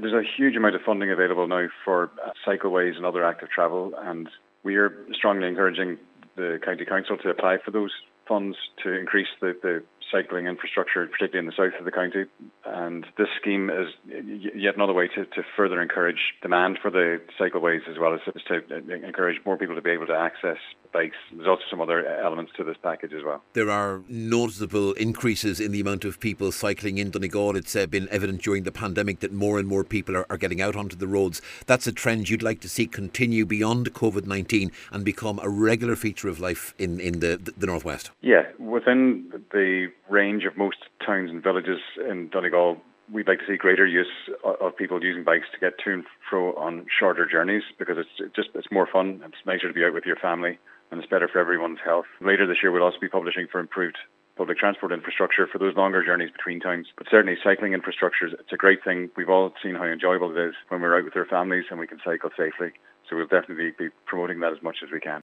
there's a huge amount of funding available now for cycleways and other active travel, and we are strongly encouraging the County Council to apply for those funds to increase the cycling infrastructure, particularly in the south of the county. And this scheme is yet another way to further encourage demand for the cycleways, as well as to encourage more people to be able to access bikes. There's also some other elements to this package as well. There are noticeable increases in the amount of people cycling in Donegal. It's been evident during the pandemic that more and more people are getting out onto the roads. That's a trend you'd like to see continue beyond COVID-19 and become a regular feature of life in the northwest. Yeah, within the range of most towns and villages in Donegal, we'd like to see greater use of people using bikes to get to and fro on shorter journeys, because it's more fun, it's nicer to be out with your family, and it's better for everyone's health. Later this year we'll also be publishing for improved public transport infrastructure for those longer journeys between towns. But certainly cycling infrastructure, it's a great thing. We've all seen how enjoyable it is when we're out with our families and we can cycle safely. So we'll definitely be promoting that as much as we can.